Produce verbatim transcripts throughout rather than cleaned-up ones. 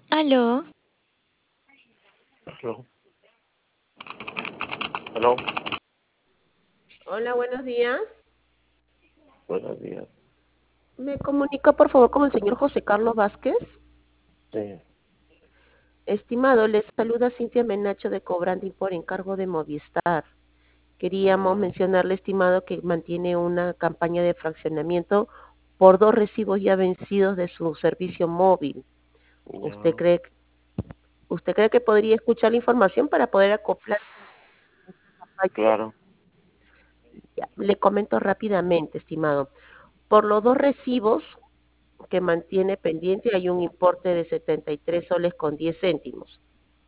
Aló, Aló, aló, Hola, buenos días. buenos días. ¿Me comunica, por favor, con el señor José Carlos Vázquez? Sí, Estimado, les saluda Cintia Menacho de Cobranding por encargo de Movistar. Queríamos ah, mencionarle, estimado, que mantiene una campaña de fraccionamiento por dos recibos ya vencidos de su servicio móvil. ¿Usted ya, cree, usted cree que podría escuchar la información para poder acoplar esta campaña? claro, Ya, le comento rápidamente, estimado. Por los dos recibos que mantiene pendiente hay un importe de setenta y tres soles con diez céntimos.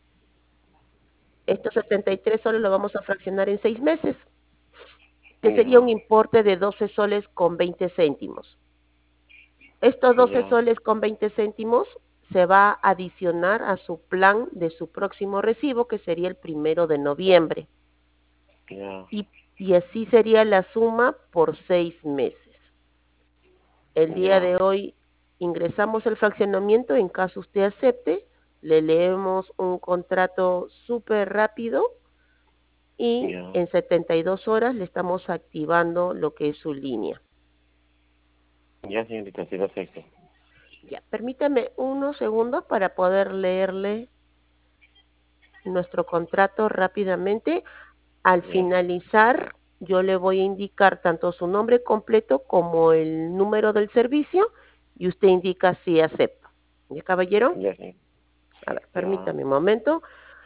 Estos setenta y tres soles lo vamos a fraccionar en seis meses, que sería un ya, importe de doce soles con veinte céntimos. Estos doce ya, soles con veinte céntimos se va a adicionar a su plan de su próximo recibo, que sería el primero de noviembre. ya, Y, y así sería la suma por seis meses. El día ya, de hoy ingresamos el fraccionamiento, en caso usted acepte, le leemos un contrato súper rápido y ya, en setenta y dos horas le estamos activando lo que es su línea. ya, señorita, sí, perfecto. Ya, permítame unos segundos para poder leerle nuestro contrato rápidamente. Al Ya, finalizar, yo le voy a indicar tanto su nombre completo como el número del servicio y usted indica si acepta. ¿Ya, caballero? ya, sí, A ver, ya, permítame un momento.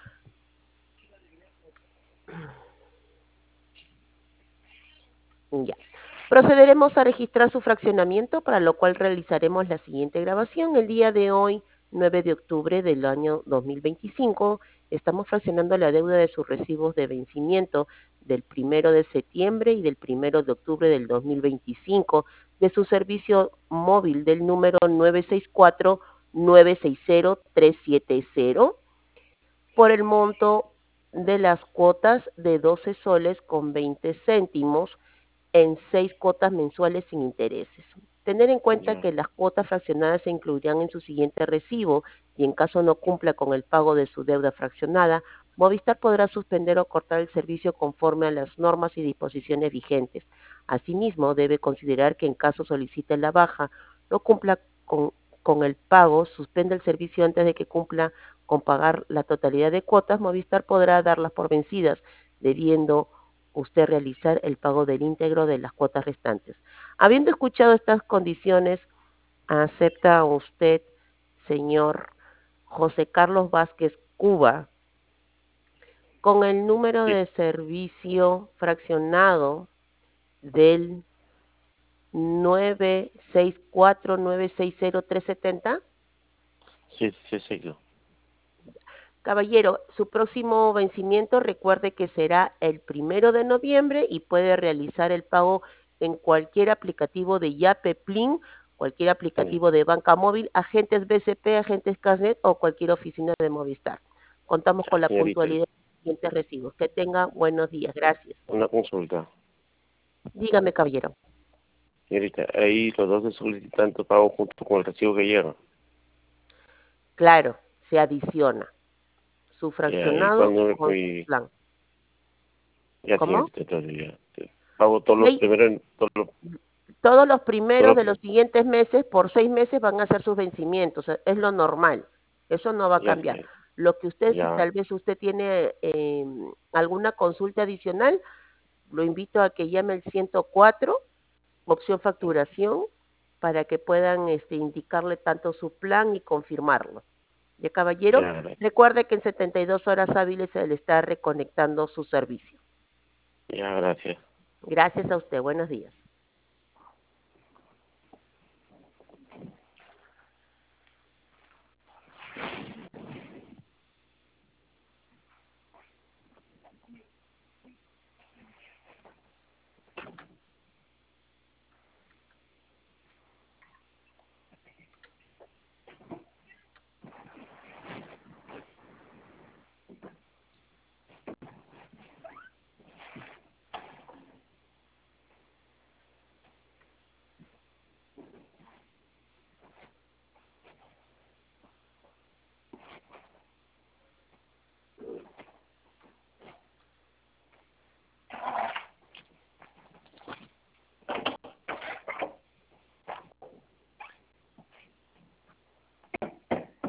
Ya. Procederemos a registrar su fraccionamiento, para lo cual realizaremos la siguiente grabación. El día de hoy, nueve de octubre del año dos mil veinticinco, estamos fraccionando la deuda de sus recibos de vencimiento del primero de septiembre y del primero de octubre del dos mil veinticinco de su servicio móvil del número nueve seis cuatro nueve seis cero tres siete cero por el monto de las cuotas de doce soles con veinte céntimos en seis cuotas mensuales sin intereses. Tener en cuenta ya, que las cuotas fraccionadas se incluirán en su siguiente recibo y en caso no cumpla con el pago de su deuda fraccionada, Movistar podrá suspender o cortar el servicio conforme a las normas y disposiciones vigentes. Asimismo, debe considerar que en caso solicite la baja, no cumpla con, con el pago, suspende el servicio antes de que cumpla con pagar la totalidad de cuotas, Movistar podrá darlas por vencidas, debiendo usted realizar el pago del íntegro de las cuotas restantes. Habiendo escuchado estas condiciones, ¿acepta usted, señor José Carlos Vázquez Cuba, con el número sí, de servicio fraccionado del nueve seis cuatro nueve seis cero tres siete cero? sí, sí, sí, yo, Caballero, su próximo vencimiento recuerde que será el primero de noviembre y puede realizar el pago en cualquier aplicativo de Yape, Plin, cualquier ya, aplicativo de banca móvil, agentes B C P, agentes Casnet o cualquier oficina de Movistar. Contamos con ya, la señorita, puntualidad de los siguientes recibos. Que tenga buenos días. Gracias. una consulta. Dígame, caballero. Señorita, ahí los dos se solicitan tu pago junto con el recibo que llega. Claro, se adiciona su Ya, y fraccionado cuando me con su fui, plan. ya, ¿Cómo? señorita, entonces ya, sí. Pago todos los Seis, primeros, todos los, todos los todos primeros los, de los siguientes meses, por seis meses van a ser sus vencimientos, e, es lo normal, eso no va a ya, cambiar. señorita, Lo que usted, si ya, tal vez usted tiene eh, alguna consulta adicional, lo invito a que llame al ciento cuatro, opción facturación, para que puedan este, indicarle tanto su plan y confirmarlo. ¿Ya, caballero? ya, Recuerde que en setenta y dos horas hábiles se le está reconectando su servicio. ya, gracias. Gracias a usted, buenos días.